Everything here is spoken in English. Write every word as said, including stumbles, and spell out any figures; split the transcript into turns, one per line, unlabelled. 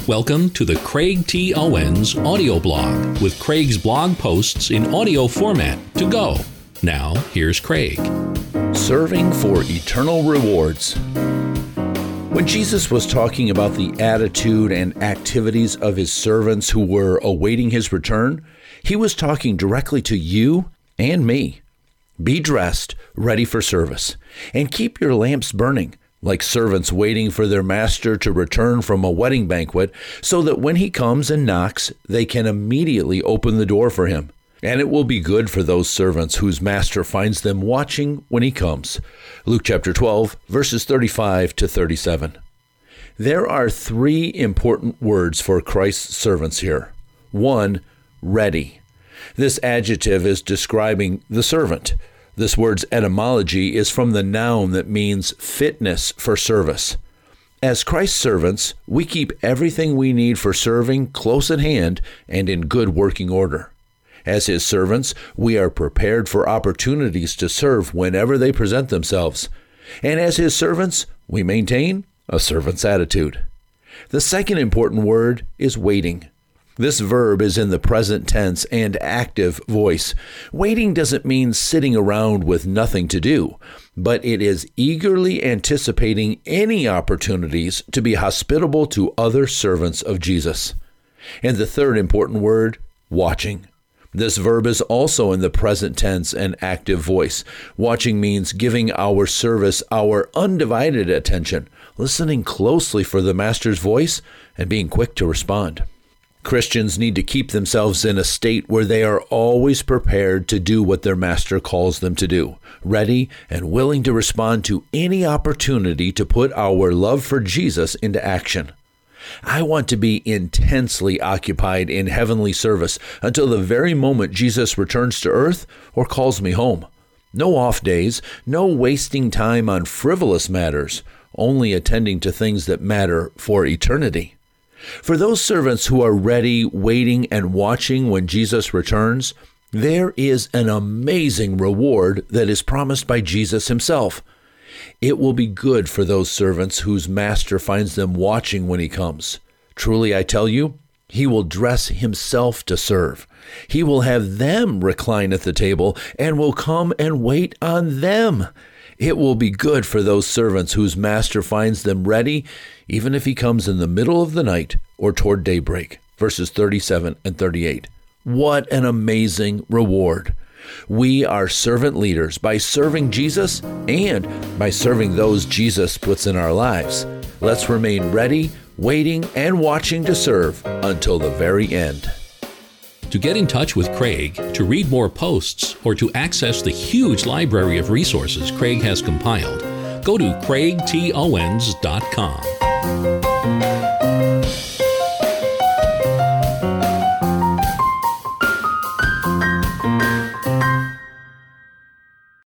Welcome to the Craig T. Owens audio blog with Craig's blog posts in audio format to go. Now, here's Craig.
Serving for eternal rewards. When Jesus was talking about the attitude and activities of his servants who were awaiting his return, he was talking directly to you and me. Be dressed, ready for service, and keep your lamps burning, like servants waiting for their master to return from a wedding banquet, so that when he comes and knocks, they can immediately open the door for him. And it will be good for those servants whose master finds them watching when he comes. Luke chapter twelve, verses thirty-five to thirty-seven. There are three important words for Christ's servants here. One, ready. This adjective is describing the servant. This word's etymology is from the noun that means fitness for service. As Christ's servants, we keep everything we need for serving close at hand and in good working order. As his servants, we are prepared for opportunities to serve whenever they present themselves. And as his servants, we maintain a servant's attitude. The second important word is waiting. This verb is in the present tense and active voice. Waiting doesn't mean sitting around with nothing to do, but it is eagerly anticipating any opportunities to be hospitable to other servants of Jesus. And the third important word, watching. This verb is also in the present tense and active voice. Watching means giving our service our undivided attention, listening closely for the Master's voice, and being quick to respond. Christians need to keep themselves in a state where they are always prepared to do what their Master calls them to do, ready and willing to respond to any opportunity to put our love for Jesus into action. I want to be intensely occupied in heavenly service until the very moment Jesus returns to earth or calls me home. No off days, no wasting time on frivolous matters, only attending to things that matter for eternity. For those servants who are ready, waiting, and watching when Jesus returns, there is an amazing reward that is promised by Jesus himself. It will be good for those servants whose master finds them watching when he comes. Truly, I tell you, he will dress himself to serve. He will have them recline at the table and will come and wait on them. It will be good for those servants whose master finds them ready, even if he comes in the middle of the night or toward daybreak. Verses thirty-seven and thirty-eight. What an amazing reward. We are servant leaders by serving Jesus and by serving those Jesus puts in our lives. Let's remain ready, waiting, and watching to serve until the very end.
To get in touch with Craig, to read more posts, or to access the huge library of resources Craig has compiled, go to craig t owens dot com.